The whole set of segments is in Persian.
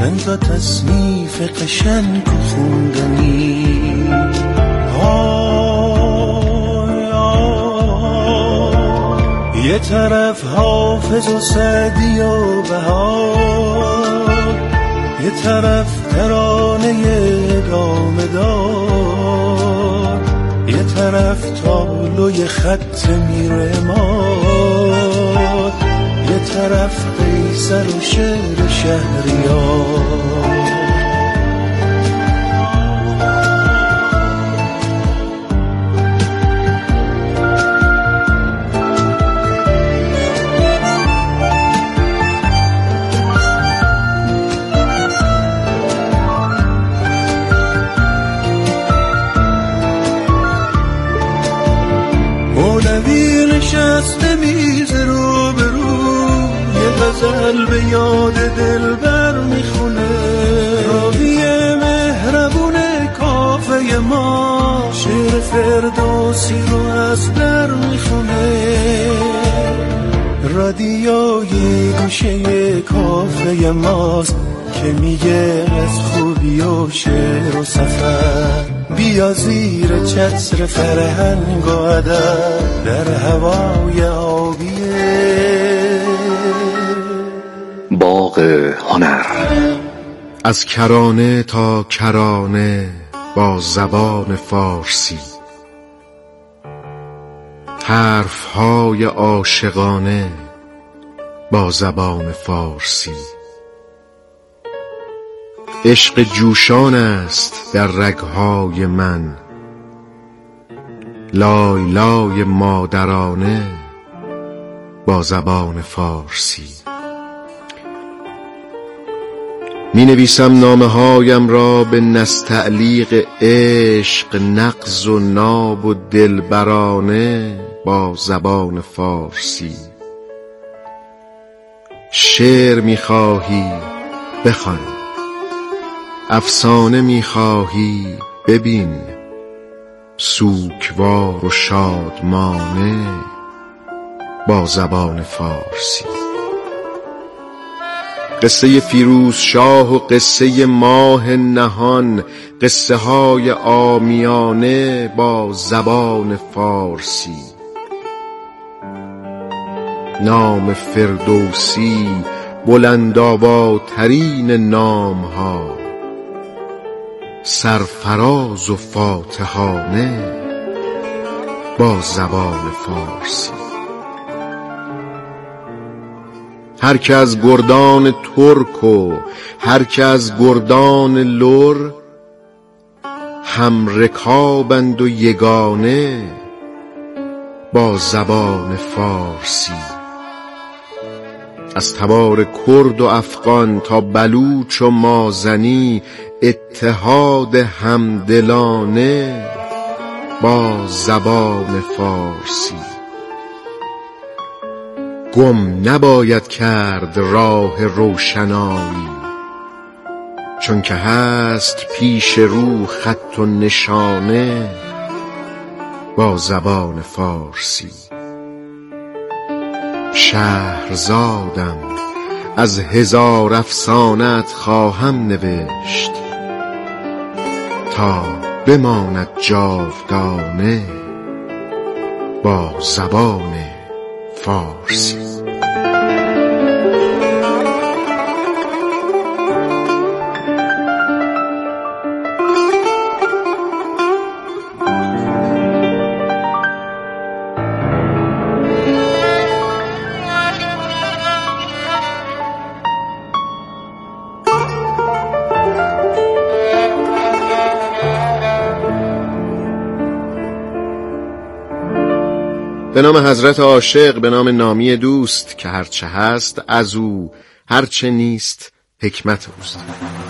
انزا تصنیف قشنگ و خوندنی. یه طرف حافظ و سعدی و بهار، یه طرف ترانه ادامه دار، یه طرف تابلوی خط میرماد، یه طرف قیصر و شعر شهریار. مولوی نشسته میز رو به رو، یه غزل به یاد دلبر میخونه. راوی مهربون کافه ما شعر فردوسی رو از در میخونه. رادیوی گوشه کافه ماست که میگه از خوبی و شعر و سفر. بیا زیر چتر فرهنگ و ادب در هوای آبیه باغ هنر. از کرانه تا کرانه با زبان فارسی، حرفهای عاشقانه با زبان فارسی. عشق جوشان است در رگهای من، لای لای مادرانه با زبان فارسی. می نویسم نامه هایم را به نستعلیق عشق، نغز و ناب و دلبرانه با زبان فارسی. شعر می خواهی بخوان، افسانه می‌خواهی ببین، سوگوار و شادمانه با زبان فارسی. قصه فیروز شاه و قصه ماه نهان، قصه های عامیانه با زبان فارسی. نام فردوسی بلندآواترین نام ها، سرفراز و فاتحانه با زبان فارسی. هر که از گردان ترک و هر که از گردان لر، هم رکابند و یگانه با زبان فارسی. از تبار کرد و افغان تا بلوچ و مازنی، اتحاد همدلانه با زبان فارسی. گم نباید کرد راه روشنایی، چون که هست پیش رو خط و نشانه با زبان فارسی. شهرزادم از هزار افسانه‌ات خواهم نوشت، تا بماند جاودانه با زبان فارسی. به نام حضرت عاشق، به نام نامی دوست که هرچه هست از او، هرچه نیست حکمت اوست.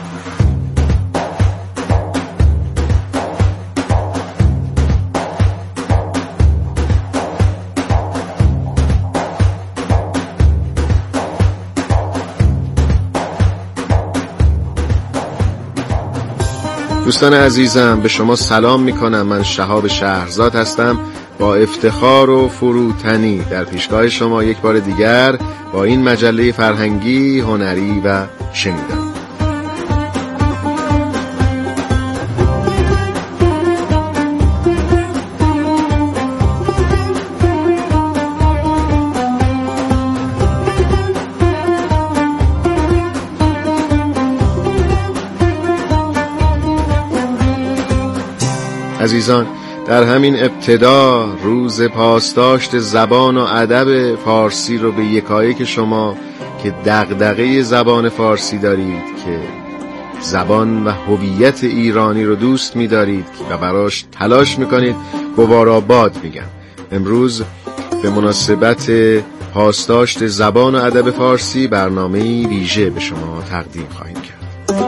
دوستان عزیزم، به شما سلام میکنم. من شهاب شهرزاد هستم، با افتخار و فروتنی در پیشگاه شما یک بار دیگر با این مجله فرهنگی، هنری و شنیدنی. عزیزان، در همین ابتدا روز پاسداشت زبان و ادب فارسی رو به یکایک شما که دغدغه زبان فارسی دارید، که زبان و هویت ایرانی رو دوست می‌دارید و براش تلاش می‌کنید، گواراباد میگم. امروز به مناسبت پاسداشت زبان و ادب فارسی برنامه‌ای ویژه به شما تقدیم خواهیم کرد.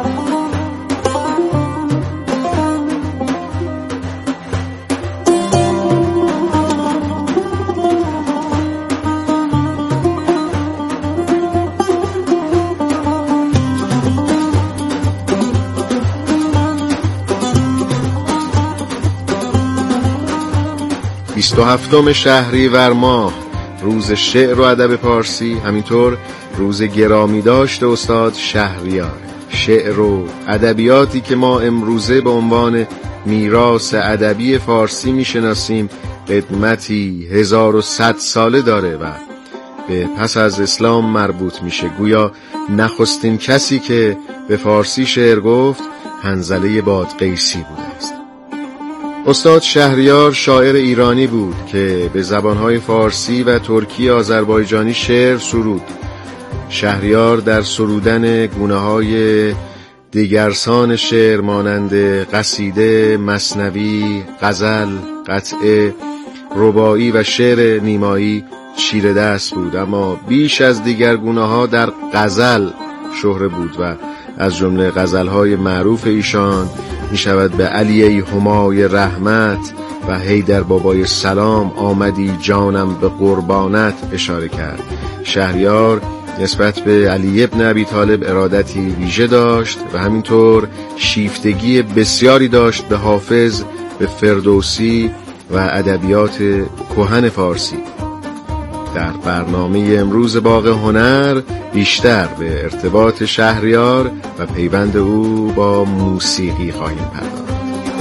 27 شهریور ماه، روز شعر و ادب فارسی، همینطور روز گرامی داشت استاد شهریار. شعر و ادبیاتی که ما امروزه به عنوان میراث ادبی فارسی میشناسیم قدمتی 1100 ساله داره و به پس از اسلام مربوط میشه. گویا نخستین کسی که به فارسی شعر گفت حنظله بادغیسی بوده است. استاد شهریار شاعر ایرانی بود که به زبانهای فارسی و ترکی آذربایجانی شعر سرود. شهریار در سرودن گونه‌های دیگرسان شعر مانند قصیده، مثنوی، غزل، قطعه، رباعی و شعر نیمایی چیره دست بود، اما بیش از دیگر گونه‌ها در غزل شهره بود و از جمله غزل‌های معروف ایشان می شود به علی همای رحمت و حیدر بابای سلام آمدی جانم به قربانت اشاره کرد. شهریار نسبت به علی ابن ابی طالب ارادتی ویژه داشت و همینطور شیفتگی بسیاری داشت به حافظ، به فردوسی و ادبیات کهن فارسی. در برنامه امروز باغ هنر بیشتر به ارتباط شهریار و پیوند او با موسیقی خواهیم پرداخت.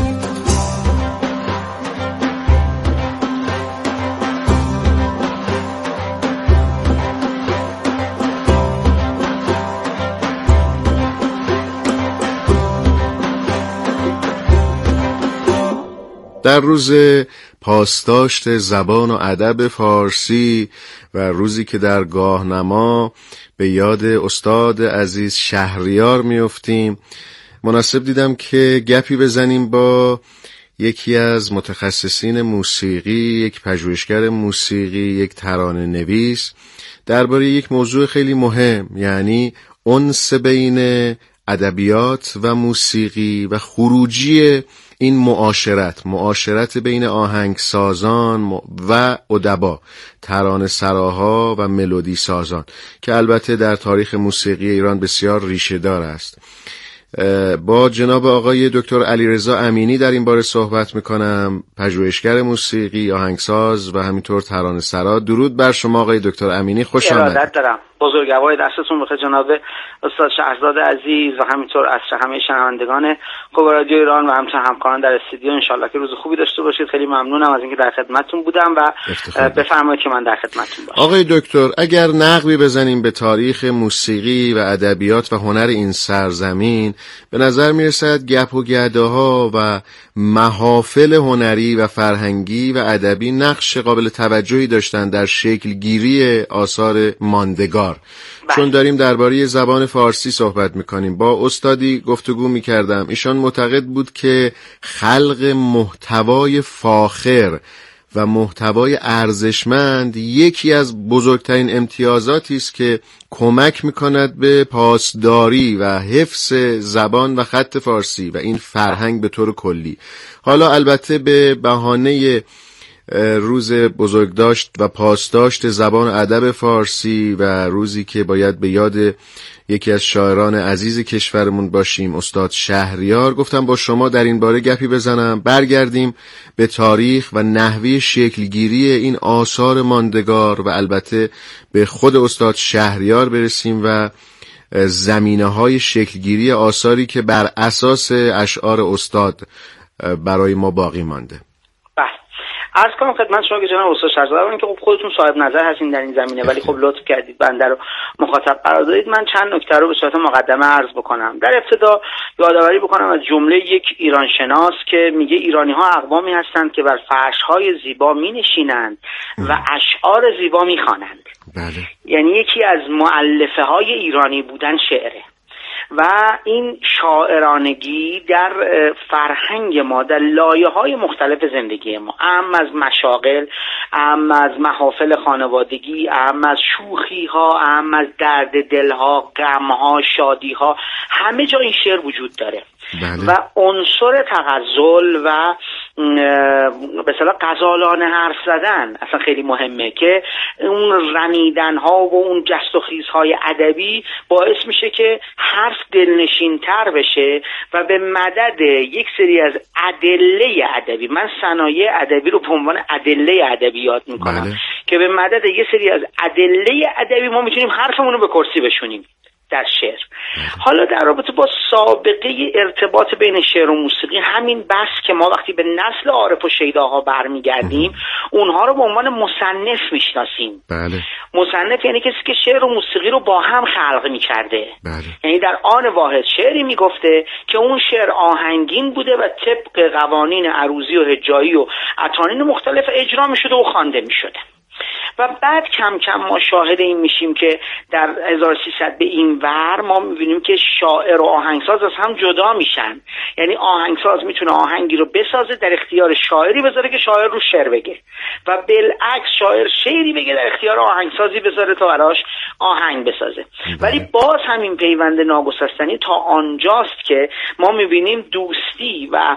در روز پاسداشت زبان و ادب فارسی و روزی که در گاهنما به یاد استاد عزیز شهریار میافتیم، مناسب دیدم که گپی بزنیم با یکی از متخصصین موسیقی، یک پژوهشگر موسیقی، یک ترانه نویس درباره یک موضوع خیلی مهم، یعنی انس بین ادبیات و موسیقی و خروجی این معاشرت بین آهنگسازان و ادبا، ترانه سراها و ملودی سازان، که البته در تاریخ موسیقی ایران بسیار ریشه دار است. با جناب آقای دکتر علیرضا امینی در این باره صحبت میکنم، پژوهشگر موسیقی، آهنگساز و همینطور ترانه سرا. درود بر شما آقای دکتر امینی، خوش آمدید. ارادت دارم. بزرگوار دستتون بخیر جناب استاد شهرزاد عزیز و همینطور عصر همه شنوندگان قوا رادیو ایران و همچنین همکاران در استودیو. انشالله که روز خوبی داشته باشید. خیلی ممنونم از اینکه در خدمتتون بودم و بفرمایید که من در خدمتتون باشم. آقای دکتر، اگر نقبی بزنیم به تاریخ موسیقی و ادبیات و هنر این سرزمین، به نظر میرسد گپ و گداها و محافل هنری و فرهنگی و ادبی نقش قابل توجهی داشتند در شکل گیری آثار ماندگار. چون داریم درباره زبان فارسی صحبت میکنیم، با استادی گفتگو میکردم، ایشان معتقد بود که خلق محتوای فاخر و محتوای ارزشمند یکی از بزرگترین امتیازاتی است که کمک میکند به پاسداری و حفظ زبان و خط فارسی و این فرهنگ به طور کلی. حالا البته به بهانه روز بزرگداشت و پاسداشت زبان و ادب فارسی و روزی که باید به یاد یکی از شاعران عزیز کشورمون باشیم، استاد شهریار، گفتم با شما در این باره گپی بزنم، برگردیم به تاریخ و نحوه شکلگیری این آثار ماندگار و البته به خود استاد شهریار برسیم و زمینه‌های شکلگیری آثاری که بر اساس اشعار استاد برای ما باقی مانده. عرض کنم خدمت شما که جناب استاد شهرزاد که خب خودتون صاحب نظر هستین در این زمینه، ولی خب لطف کردید بنده رو مخاطب قرار دادید. من چند نکته رو به صورت مقدمه عرض بکنم. در ابتدا یادآوری بکنم از جمله یک ایرانشناس که میگه ایرانی‌ها اقوامی هستند که بر فرش‌های زیبا می‌نشینند و اشعار زیبا می‌خوانند. بله. یعنی یکی از مؤلفه‌های ایرانی بودن شعره و این شاعرانگی در فرهنگ ما در لایه‌های مختلف زندگی ما، اهم از مشاغل، اهم از محافل خانوادگی، اهم از شوخی‌ها، اهم از درد دل‌ها، غم‌ها، شادی‌ها، همه جا این شعر وجود داره. بله. و عنصر تغزل و به اصطلاح غزالانه حرف زدن اصلا خیلی مهمه که اون رمیدن‌ها و اون جست و خیزهای ادبی باعث میشه که حرف دلنشین‌تر بشه و به مدد یک سری از ادله ادبی، من صنایع ادبی رو به عنوان ادله ادبی یاد میکنم. بله. که به مدد یک سری از ادله ادبی ما میتونیم حرفمون رو به کرسی بشونیم در شعر. حالا در رابطه با سابقه ارتباط بین شعر و موسیقی، همین بس که ما وقتی به نسل عارف و شیداها برمیگردیم اونها رو به عنوان مصنف میشناسیم. بله. مصنف یعنی کسی که شعر و موسیقی رو با هم خلق میکرده. بله. یعنی در آن واحد شعری میگفته که اون شعر آهنگین بوده و طبق قوانین عروضی و هجایی و اطرانین مختلف اجرا میشده و خوانده میشده. و بعد کم کم ما شاهد این میشیم که در 1300 به این ور ما میبینیم که شاعر و آهنگساز از هم جدا میشن. یعنی آهنگساز میتونه آهنگی رو بسازه در اختیار شاعری بذاره که شاعر رو شعر بگه و بالعکس شاعر شعری بگه در اختیار آهنگسازی بذاره تا براش آهنگ بسازه. ولی باز همین پیوند ناگسستنی تا آنجاست که ما میبینیم دوستی و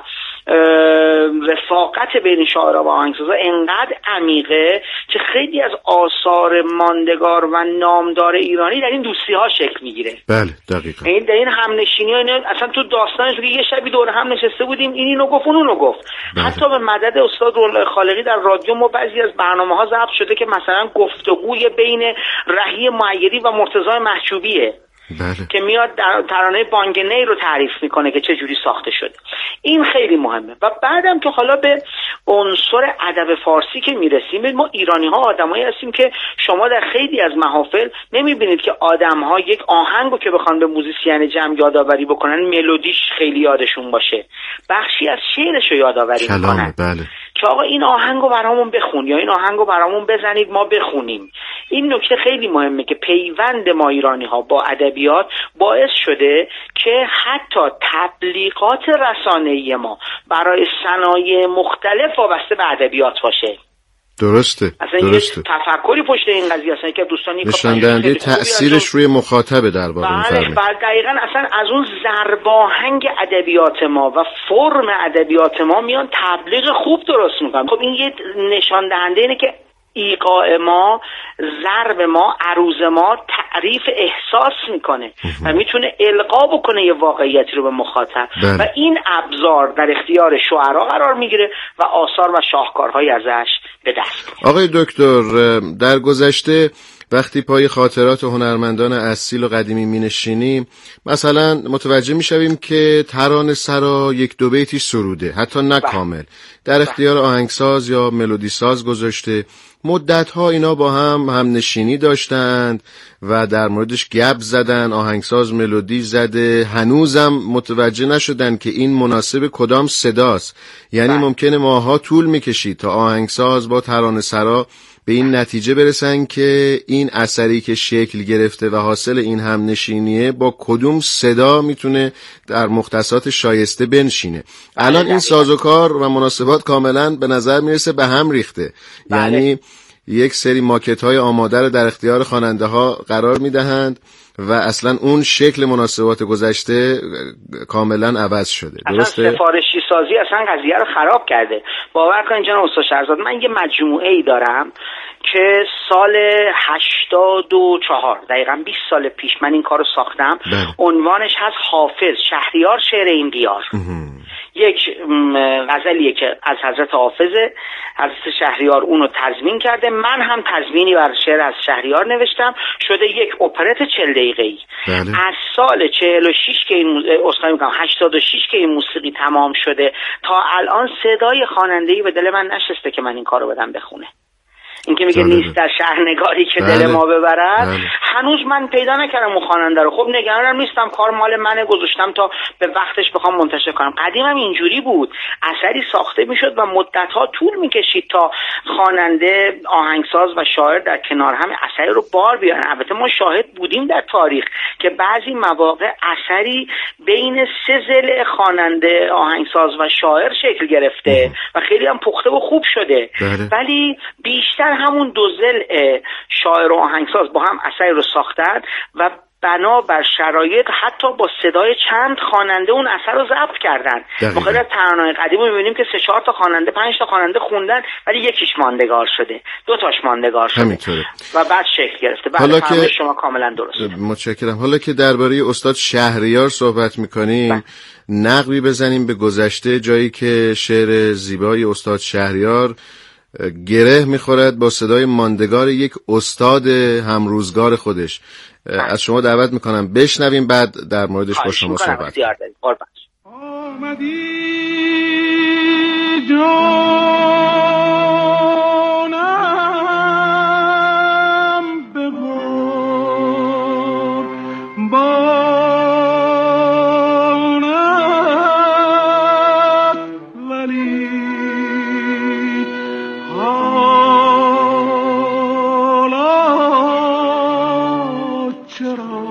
رفاقت بین شاعرها و آهنگسازا انقدر عمیقه که خیلی از آثار ماندگار و نامدار ایرانی در این دوستی ها شکل میگیره. بله دقیقاً. این در این همنشینی ها اصلا تو داستانش که یه شبی دور هم نشسته بودیم، این اینو گفت اونو گفت. بله. حتی به مدد استاد رولای خالقی در رادیو ما بعضی از برنامه‌ها ضبط شده که مثلا گفتگوی بین رهی معیری و مرتضی محجوبیه. بله. که میاد در ترانه بانگنی رو تعریف میکنه که چه جوری ساخته شده. این خیلی مهمه. و بعدم که حالا به عنصر ادب فارسی که میرسیم، ما ایرانی ها آدمایی هستیم که شما در خیلی از محافل نمیبینید که آدم ها یک آهنگو که بخوان به موزیسین جمع یادآوری بکنن ملودیش خیلی یادشون باشه، بخشی از شعرش رو یادآوری میکنن. بله. که آقا این آهنگو برامون بخون یا این آهنگو برامون بزنید ما بخونیم. این نکته خیلی مهمه که پیوند ما ایرانی ها با ادبیات باعث شده که حتی تبلیغات رسانه‌ای ما برای صنایع مختلف وابسته به ادبیات باشه. درسته. اصلا درسته. یه تفکری پشت این قضیه هست که دوستانی نشان دهنده تأثیرش روی مخاطب در واقع می‌فرمایید. بله دقیقاً. اصلا از اون ضرباهنگ ادبیات ما و فرم ادبیات ما میان تبلیغ خوب درست میکنن. خب این یه نشان دهنده اینه که ایقاع ما، ضرب ما، عروض ما تعریف احساس میکنه و میتونه القا بکنه یه واقعیتی رو به مخاطب. بله. و این ابزار در اختیار شعرا قرار میگیره و آثار و شاهکارهای ازش به دست میاد. آقای دکتر، در گذشته وقتی پای خاطرات هنرمندان اصیل و قدیمی می‌نشینیم، مثلا متوجه می‌شویم که ترانه سرا یک دو بیتی سروده، حتی نه کامل، در اختیار آهنگساز یا ملودی ساز گذاشته. مدت‌ها اینا با هم نشینی داشتند و در موردش گپ زدن، آهنگساز ملودی زده، هنوزم متوجه نشدن که این مناسب کدام صداست. یعنی ممکنه ماها طول می‌کشید تا آهنگساز با ترانه سرا به این نتیجه برسن که این اثری که شکل گرفته و حاصل این همنشینیه با کدوم صدا میتونه در مختصات شایسته بنشینه. الان این سازوکار و مناسبات کاملا به نظر میرسه به هم ریخته. یعنی یک سری ماکت های آماده رو در اختیار خواننده ها قرار میدهند و اصلا اون شکل مناسبات گذشته کاملا عوض شده. درسته؟ اصلا سفارشی سازی اصلا قضیه رو خراب کرده. باور کنید جناب استاد شهرزاد، من یه مجموعه ای دارم که سال 84 دقیقاً 20 سال پیش من این کارو ساختم. عنوانش هست حافظ شهریار شعر این دیار. یک غزلیه که از حضرت حافظه، حضرت شهریار اونو تضمین کرده، من هم تضمینی بر شعر از شهریار نوشتم، شده یک اپرت 40 دقیقه‌ای. از سال 46 که این 86 که این موسیقی تمام شده تا الان صدای خواننده‌ای به دل من نشسته که من این کارو بدم بخونه. این که میگه نیست در شهرنگاری که دل ما ببرد، هنوز من پیدا نکردم اون خواننده رو. خب نگرانم نیستم، کار مال منه، گذاشتم تا به وقتش بخوام منتشر کنم. قدیمم اینجوری بود، اثری ساخته میشد و مدت‌ها طول میکشید تا خواننده، آهنگساز و شاعر در کنار هم اثری رو بار بیارن. البته ما شاهد بودیم در تاریخ که بعضی مواقع اثری بین 3 ضلع خواننده، آهنگساز و شاعر شکل گرفته و خیلی هم پخته و خوب شده، ولی بیشتر همون 2 ضلع شاعر و آهنگساز با هم اثری رو ساختن و بنا بر شرایط حتی با صدای چند خواننده اون اثر رو ضبط کردن. ما خیلی از ترانه‌های قدیم رو می‌بینیم که 3-4 تا خواننده، 5 تا خواننده خوندن ولی یکیش ماندگار شده، 2 تاش ماندگار شده همینطوره و بعد شکل گرفته. حالا که شما کاملا درسته. متشکرم. حالا که درباره استاد شهریار صحبت می‌کنیم، نقبی بزنیم به گذشته، جایی که شعر زیبای استاد شهریار گره میخورد با صدای ماندگار یک استاد همروزگار خودش. از شما دعوت میکنم بشنویم، بعد در موردش با شما صحبت کنیم. آمدی جانم ببر بانت، ولی حالا چرا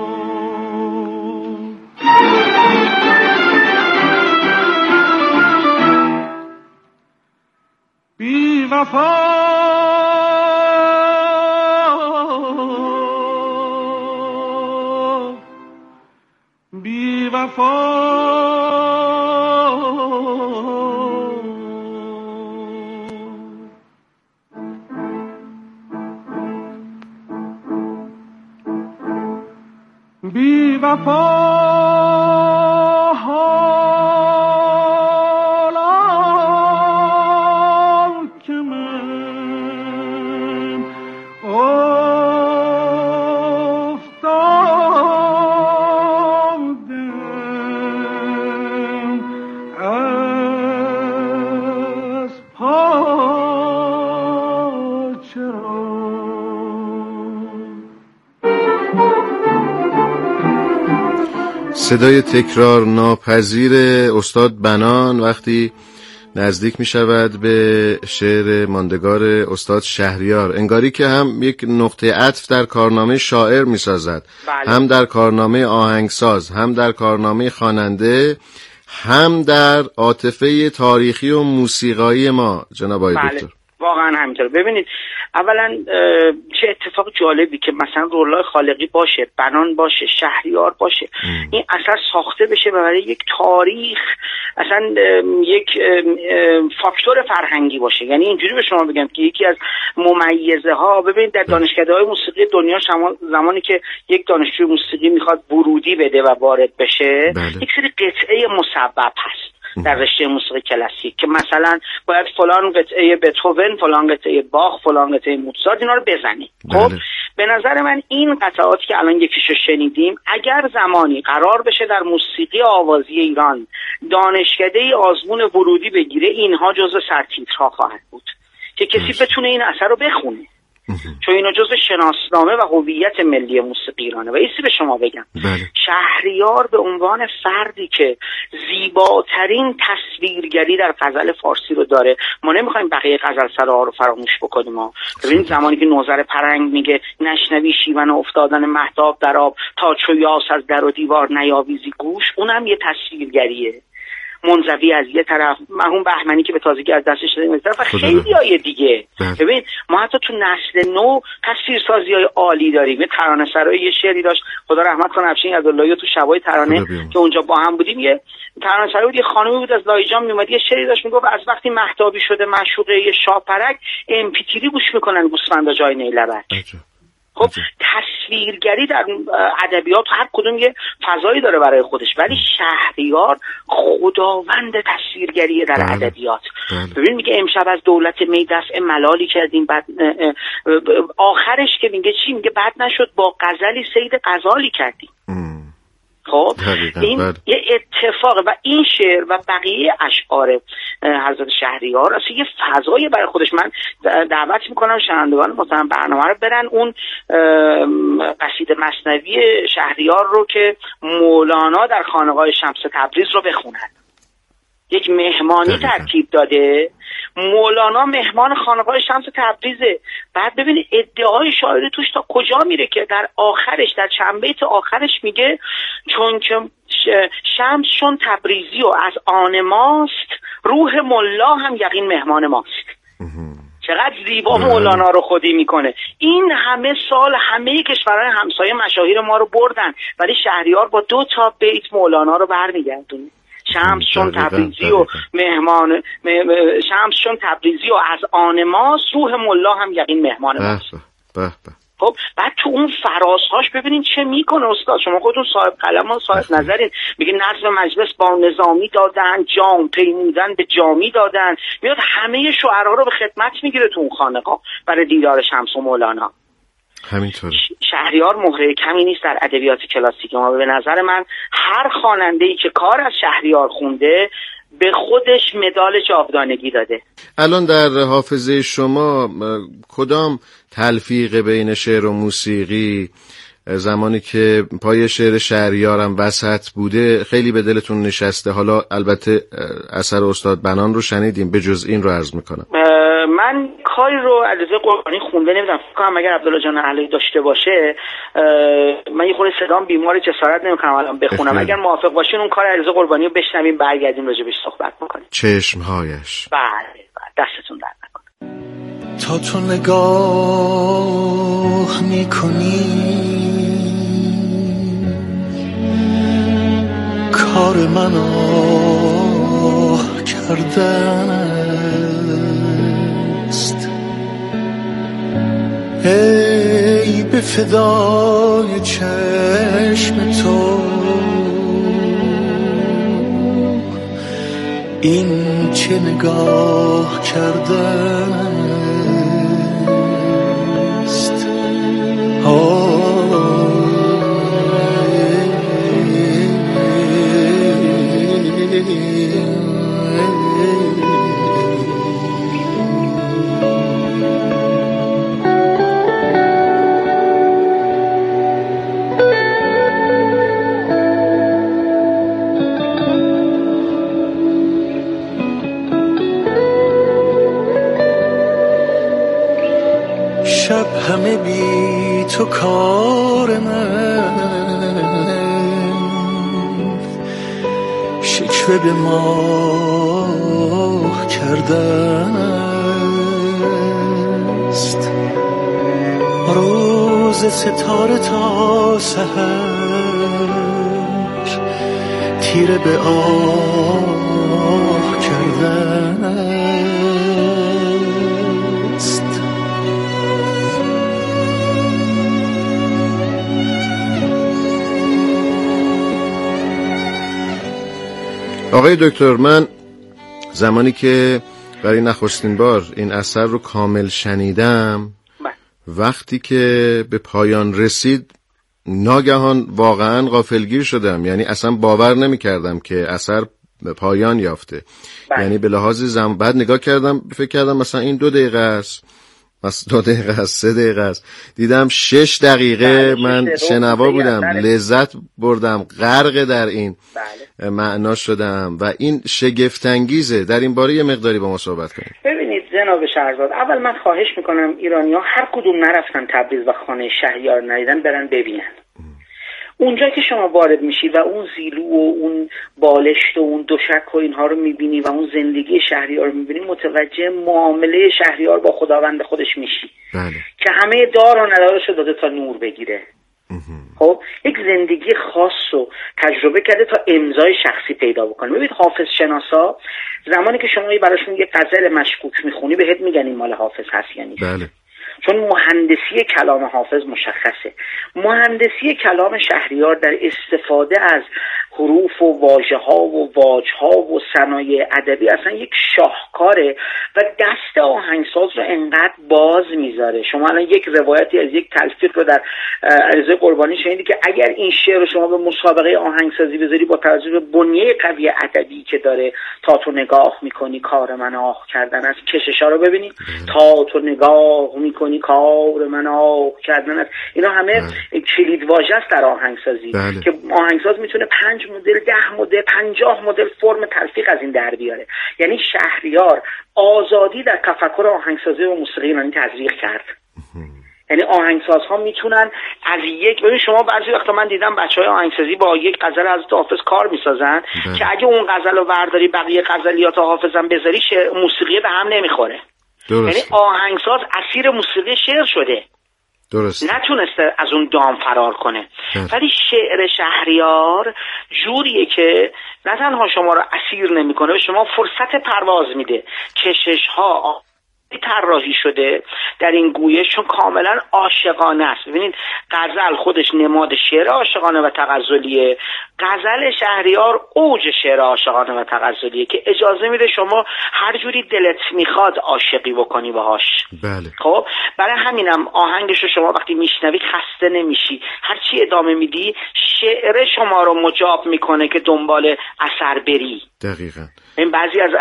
بی وفا بی وفا بی وفا صدای تکرار ناپذیر استاد بنان وقتی نزدیک می شود به شعر ماندگار استاد شهریار، انگاری که هم یک نقطه عطف در کارنامه شاعر می سازد، هم در کارنامه آهنگساز، هم در کارنامه خواننده، هم در عاطفه تاریخی و موسیقایی ما. جناب آقای دکتر واقعا همینطور. ببینید، اولا چه اتفاق جالبی که مثلا رولای خالقی باشه، بنان باشه، شهریار باشه، این اثر ساخته بشه و برای یک تاریخ اصلا یک فاکتور فرهنگی باشه. یعنی اینجوری به شما بگم که یکی از ممیزه ها، ببینید در دانشکده‌های موسیقی دنیا زمانی که یک دانشجوی موسیقی میخواد ورودی بده و وارد بشه، یک سری قطعه مسبب هست در رشته موسیقی کلاسیک که مثلا باید فلان قطعه بتهوون، فلان قطعه باخ، فلان قطعه موزارت، اینا رو بزنی. خب به نظر من این قطعاتی که الان یکیشو شنیدیم، اگر زمانی قرار بشه در موسیقی آوازی ایران دانشکده آزمون ورودی بگیره، اینها جزو سرتیترها خواهد بود که کسی بتونه این اثر رو بخونه، چون اینا جزو شناسنامه و هویت ملی موسیقی ایرانه. و ایسی به شما بگم، شهریار به عنوان فردی که زیباترین تصویرگری در غزل فارسی رو داره، ما نمیخوایم بقیه غزلسراها رو فراموش بکنیم. ببینید زمانی که نوذر پرنگ میگه نشنوی شیون افتادن مهتاب در آب، تا چو یاس از در و دیوار نیاویزی گوش، اونم یه تصویرگریه. منزوی از یه طرف، مرحوم بهمنی که به تازگی از دستش دادیم از طرف، و خیلی های دیگه. ببین ما حتی تو نسل نو تصویرسازی‌های عالی داریم. یه ترانه‌سرای یه شعری داشت، خدا رحمت کنه، افشین عبداللهی، تو شبای ترانه که اونجا با هم بودیم، یه ترانه‌سرای بود، یه خانمی بود از لایجان میومد یه شعری داشت میگفت از وقتی مهتابی شده معشوقه یه شاپرک، امپیتری گوش میکنن گوسفندا جای نیلبک. خب تصویرگری در ادبیات هر کدوم یه فضایی داره برای خودش، ولی شهریار خداوند تصویرگریه در ادبیات. ببین میگه امشب از دولت می دفع ملالی کردیم، بعد آخرش که میگه چی؟ میگه بد نشد با غزلی صید غزالی کردیم. خب این یه اتفاقه و این شعر و بقیه اشعار حضرت شهریار اصلا یه فضایی برای خودش. من دعوت میکنم شنوندگان محترم برنامه رو برن اون قصیده مثنوی شهریار رو که مولانا در خانقاه شمس تبریز رو بخونن. یک مهمانی ترتیب داده، مولانا مهمان خانقاه شمس تبریزه. بعد ببینید ادعای شاعری توش تا کجا میره که در آخرش، در چند بیت آخرش میگه چون که شمس چون تبریزی و از آن ماست، روح ملا هم یقین مهمان ماست. چقدر زیبا مولانا رو خودی میکنه. این همه سال همه کشورهای همسایه مشاهیر ما رو بردن، ولی شهریار با 2 بیت مولانا رو برمیگردونه. شمس چون تبریزی و مهمان شمس چون تبریزی و از آن ماست، روح ملا هم یقین مهمان ماست. خب بعد تو اون فرازهاش ببینین چه میکنه استاد. شما خودتون صاحب قلم و صاحب نظرین. میگه نظم مجلس با نظامی دادن، جام پیمودن به جامی دادن. میاد همه شعرا رو به خدمت میگیره تو اون خانقاه برای دیدار شمس و مولانا. همینطور شهریار مهره کمی نیست در ادبیات کلاسیک ما. به نظر من هر خواننده‌ای که کار از شهریار خونده به خودش مدال جاودانگی داده. الان در حافظه شما کدام تلفیق بین شعر و موسیقی زمانی که پای شعر شهریارم وسط بوده خیلی به دلتون نشسته؟ حالا البته اثر استاد بنان رو شنیدیم، به جز این رو عرض میکنم. من کاری رو علیرضا قربانی خونده نمیدونم، فکر کنم اگر عبدالله جان اهلی داشته باشه. من یه خورده صدام بیماره جسارت نمیکنم الان بخونم. اگر موافق باشین اون کار علیرضا قربانی رو بشنویم، برگردیم راجع بهش صحبت بکنیم. چشمهایش. بله دستتون درد نکنه. تا تو نگاه میکنی کار من آه کردن است. ای به فدای چشم تو این چه نگاه کردن است. شب همه بی تو کار من، شکوه به ماه کردن است. روز ستاره تا سحر تیره به آه کردن است. آقای دکتر، من زمانی که برای نخستین بار این اثر رو کامل شنیدم، وقتی که به پایان رسید ناگهان واقعا غافلگیر شدم. یعنی اصلا باور نمی کردم که اثر به پایان یافته. یعنی به لحاظ بعد نگاه کردم فکر کردم مثلا این 2 دقیقه است، 2 دقیقه است، 3 دقیقه است. دیدم 6 دقیقه من شنوا بودم. لذت بردم، غرق در این معنا شدم و این شگفت‌انگیزه. در این باره یه مقداری با ما صحبت کنید. ببینید جناب شهرزاد، اول من خواهش میکنم ایرانی‌ها هر کدوم نرفتن تبریز و خانه شهریار ندیدن برن ببینن. اونجا که شما وارد میشی و اون زیلو و اون بالشت و اون دوشک و اینها رو میبینی و اون زندگی شهریار رو میبینی، متوجه معامله شهریار با خداوند خودش میشی. که همه دار و ندارش داده تا نور بگیره. خب یک زندگی خاص رو تجربه کرده تا امضای شخصی پیدا بکنه. ببینید حافظ شناسا زمانی که شما براشون یه غزل مشکوک میخونی بهت میگن این مال حافظ هست یا نیست. چون مهندسی کلام حافظ مشخصه. مهندسی کلام شهریار در استفاده از حروف و واژه‌ها و واج‌ها و صنایع ادبی اصلا یک شاهکاره و دست آهنگساز رو انقدر باز میذاره. شما الان یک روایتی از یک تلفیق رو در علیرضا قربانی شنیدی که اگر این شعر رو شما به مسابقه آهنگسازی بذاری با توجه به بنیه قوی ادبی که داره، تا تو نگاه میکنی کار من آه کردن است، کششا رو ببینید، تا تو نگاه میکنی کار من آه کردن است، اینا همه کلید واژه است در آهنگسازی که آهنگساز میتونه 5 مدل 10 مدل 50 مدل فرم تلفیق از این در بیاره. یعنی شهریار آزادی در تفکر آهنگسازی و موسیقی ایرانی تزریق کرد. یعنی آهنگسازها میتونن از ببین شما بعضی وقتا من دیدم بچهای آهنگسازی با یک غزل از حافظ کار میسازن که اگه اون غزل رو برداری بقیه غزلیات حافظ هم بذاری موسیقی به هم نمیخوره. یعنی آهنگساز اسیر موسیقی شعر شده. درست. نتونسته از اون دام فرار کنه. ولی شعر شهریار جوریه که نه تنها شما رو اسیر نمیکنه، به شما فرصت پرواز میده. کشش ها طراحی شده در این گویش چون کاملا عاشقانه است. ببینید غزل خودش نماد شعر عاشقانه و تغزلیه، غزل شهریار اوج شعر عاشقانه و تغزلیه که اجازه میده شما هر جوری دلت میخواد عاشقی بکنی باهاش. بله. خب برای همینم آهنگش رو شما وقتی میشنوی خسته نمیشی، هر چی ادامه میدی شعر شما رو مجاب میکنه که دنبال اثر بری. دقیقاً. این بعضی از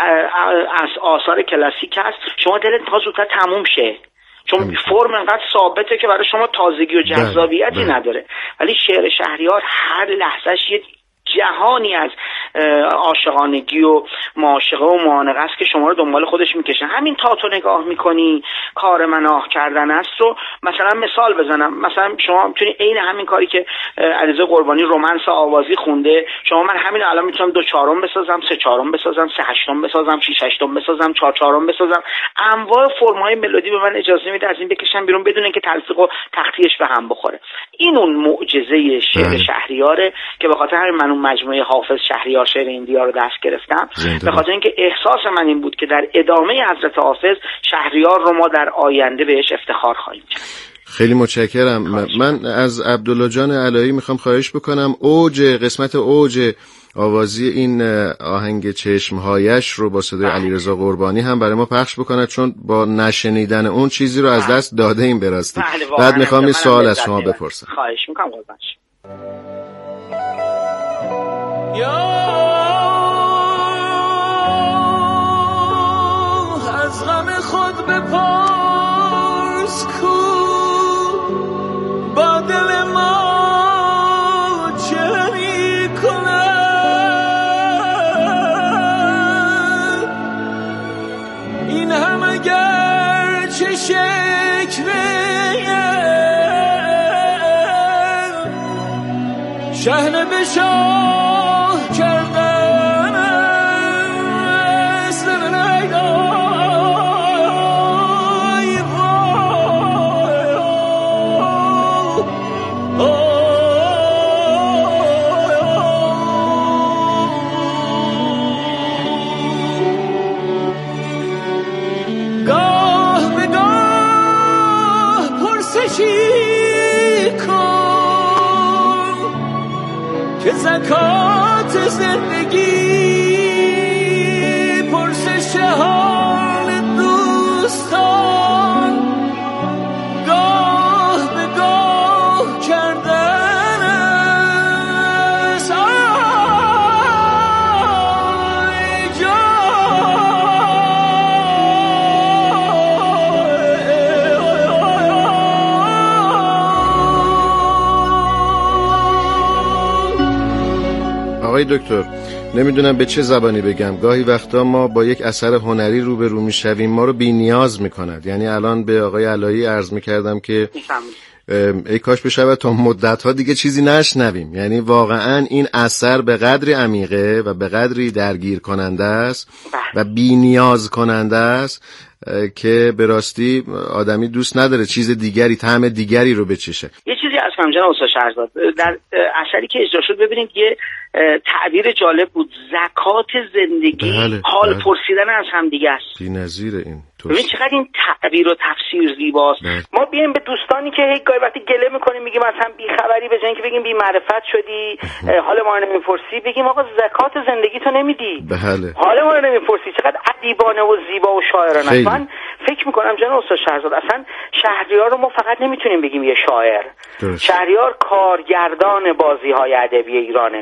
آثار کلاسیک هست شما دلت تا زودتر تموم شه چون فرم انقدر ثابته که برای شما تازگی و جذابیتی نداره، ولی شعر شهریار هر لحظهش یه جهانی از عاشقانگی و معاشقه و معانقه است که شما رو دنبال خودش میکشه. همین تا تو نگاه میکنی کار من آه کردن است رو مثلا مثال بزنم، مثلا شما میتونی عین همین کاری که علیرضا قربانی رمانس آوازی خونده، شما من همین الان میتونم 2/4 بسازم، 3/4 بسازم، 3/8 بسازم، 6/8 بسازم، 4/4 بسازم. انواع فرم‌های ملودی به من اجازه میده از این بکشم بیرون بدون اینکه تلفیق و تقطیعش به هم بخوره. این اون معجزه شعر شهریاره که به خاطر همین من مجموعه حافظ شهریار شعر ایندیا رو دست گرفتم، به خاطر اینکه احساس من این بود که در ادامه حضرت حافظ شهریار رو ما در آینده بهش افتخار خواهیم کرد. خیلی متشکرم. من از عبدالله جان علایی میخوام خواهش بکنم قسمت اوج آوازی این آهنگ چشمهایش رو با صدای علیرضا قربانی هم برای ما پخش بکنه، چون با نشنیدن اون چیزی رو از دست داده ایم به راستی. بعد میخوام یه سوال از شما بپرسم. خواهش میکنم قربانش. از غم خود بپرس کو با دل ما چه می کند، این هم اگر چه شکوه شهنه به شاه کردن است. گاه به گاه پرسشی که زکات زندگی پرسش حال دوستان گاه به گاه کردن است. آی آقای دکتر، نمیدونم به چه زبانی بگم، گاهی وقتا ما با یک اثر هنری روبرو میشویم ما رو بی نیاز میکند. یعنی الان به آقای علایی عرض میکردم که ای کاش بشود تا مدت‌ها دیگه چیزی نشنویم. یعنی واقعا این اثر به قدری عمیقه و به قدری درگیر کننده است و بی نیاز کننده است که به راستی آدمی دوست نداره چیز دیگری، طعم دیگری رو بچشه. یه چیزی از جناب استاد شهرزاد در اثری که اجرا شد ببینید یه تعبیر جالب بود، زکات زندگی. بله، حال پرسیدن از هم دیگه است. بی‌نظیره این ببین چقدر این تعبیر و تفسیر زیباست. ما بیایم به دوستانی که هی گاهی وقتی گله میکنیم میگیم مثلا بی‌خبری، به جای اینکه بگیم بی‌معرفت شدی، حال ما رو نمیپرسی، بگیم آقا زکات زندگی تو نمیدی، بله. حال ما رو نمیپرسی. چقدر ادیبانه و زیبا و شاعرانه است. من فکر میکنم جناب استاد شهرزاد اصلا شهریار رو ما فقط نمیتونیم بگیم یه شاعر. شهریار کارگردان بازی‌های ادبی ایرانه.